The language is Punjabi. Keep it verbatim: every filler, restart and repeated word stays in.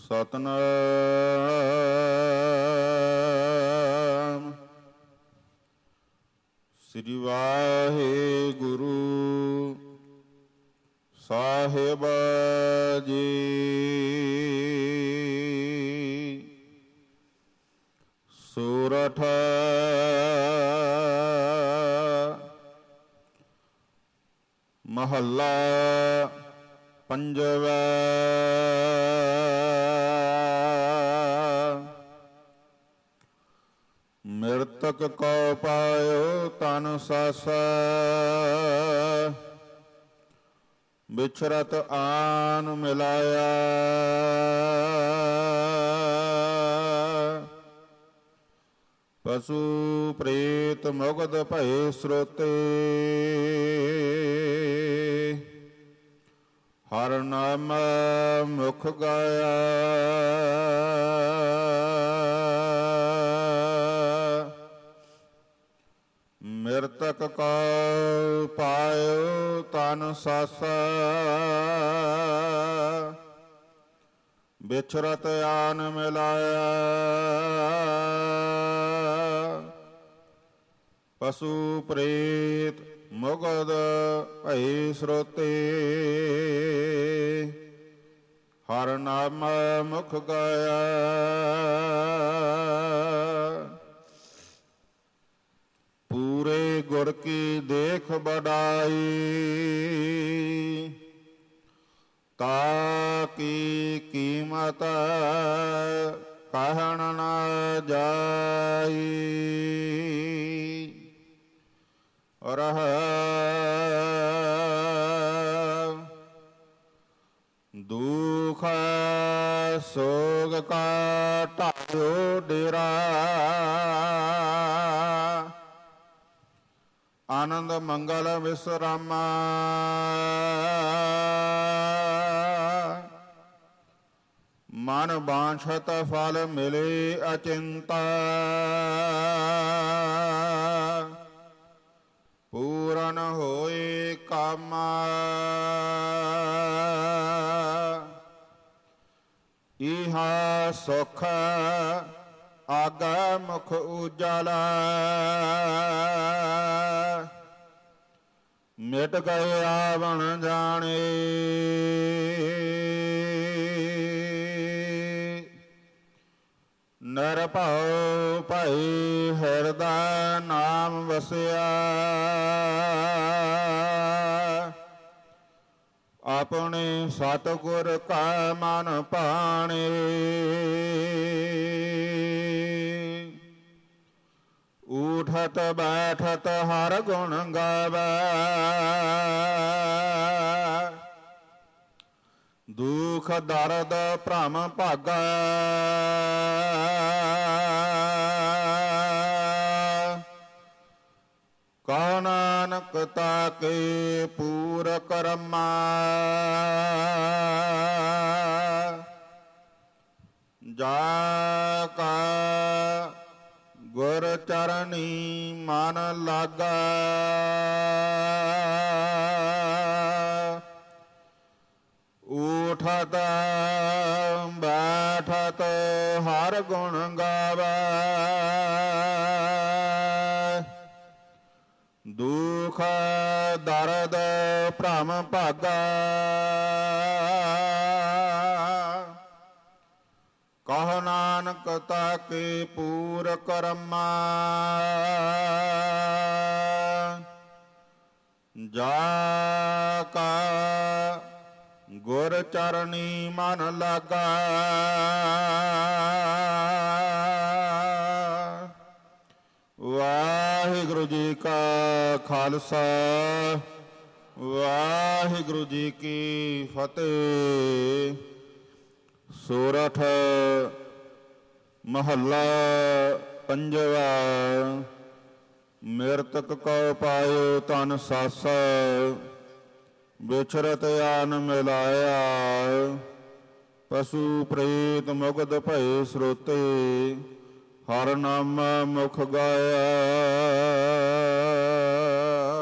ਸਤਨਾਮ ਸ੍ਰੀ ਵਾਹਿਗੁਰੂ ਸਾਹਿਬ ਜੀ। ਸੂਰਠ ਮਹੱਲਾ ਪੰਜਵਾ। ਮਿਰਤਕ ਕੋ ਪਾਇਓ ਤਨ ਸਾਸਾ, ਵਿਛਰਤ ਆਨ ਮਿਲਾਇਆ। ਪਸ਼ੂ ਪ੍ਰੇਤ ਮੁਗਧ ਭਏ ਸਰੋਤੇ, ਹਰ ਨਾਮ ਮੁਖ ਗਾਇਆ। ਮਿਰਤਕ ਕੋ ਪਾਇਓ ਤਨ ਸਾਸਾ, ਵਿਛਰਤ ਆਨ ਮਿਲਾਇਆ। ਪਸ਼ੂ ਪ੍ਰੇਤ ਮੁਗਧ ਭਏ ਸਰੋਤੇ, ਹਰ ਨਾਮ ਮੁਖ ਗਾਇਆ। ਪੂਰੇ ਗੁਰ ਕੀ ਦੇਖ ਬੜਾਈ, ਤਾ ਕੀ ਕੀਮਤ ਕਹਿਣ ਨ ਜਾਈ। ਰਹਿ ਦੁਖ ਸੋਗ ਕਾ ਢਾਇਓ ਡੇਰਾ, ਆਨੰਦ ਮੰਗਲ ਵਿਸਰਾਮਾ। ਮਨ ਬਾਂਛਤ ਫਲ ਮਿਲੇ ਅਚਿੰਤਾ, ਪੂਰਨ ਹੋਏ ਕਾਮਾ। ਇਹਾ ਸੁਖ ਆਗਾ ਮੁਖ ਉਜਾਲਾ, ਮਿਟ ਗਏ ਆਵਣ ਜਾਣੇ। ਨਿਰਭਉ ਭਈ ਹਿਰਦਾ ਨਾਮ ਵਸਿਆ, ਆਪਣੇ ਸਤਿਗੁਰ ਕਾ ਮਨ ਭਾਣੇ। ਉਠਤ ਬੈਠਤ ਹਰ ਗੁਣ ਗਾਵੈ, ਦੁਖ ਦਰਦ ਭ੍ਰਮ ਭਾਗੈ। ਕਹੁ ਨਾਨਕ ਤਾਕੇ ਪੂਰ ਕਰਮਾ, ਜਾ ਕਾ ਗੁਰ ਚਰਨੀ ਮਨ ਲਾਗਾ। ਉਠਤ ਬੈਠਤ ਹਰ ਗੁਣ ਗਾਵੈ, ਦੁਖ ਦਰਦ ਭ੍ਰਮ ਭਾਗਾ। ਕਹੁ ਨਾਨਕ ਤਾਕੇ ਪੂਰ ਕਰਮਾ, ਜਾ ਕਾ ਗੁਰ ਚਰਨੀ ਮਨ ਲਾਗਾ। ਵਾਹਿਗੁਰੂ ਜੀ ਕਾ ਖਾਲਸਾ, ਵਾਹਿਗੁਰੂ ਜੀ ਕੀ ਫਤਿਹ। ਸੂਰਠ ਮਹੱਲਾ ਪੰਜਵਾ। ਮਿਰਤਕ ਕੋ ਪਾਇਓ ਤਨ ਸਾਸਾ, ਵਿਛਰਤ ਆਨ ਮਿਲਾਇਆ। ਪਸ਼ੂ ਪ੍ਰੇਤ ਮੁਗਧ ਭਏ ਸਰੋਤੇ, ਹਰ ਨਾਮ ਮੁਖ ਗਾਇਆ।